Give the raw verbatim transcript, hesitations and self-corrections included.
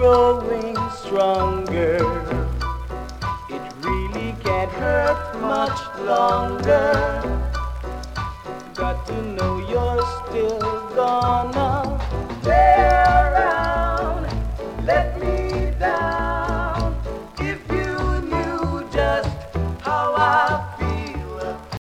growing stronger. It really can't hurt much longer. Got to know you're still gonna stay around. Let me down.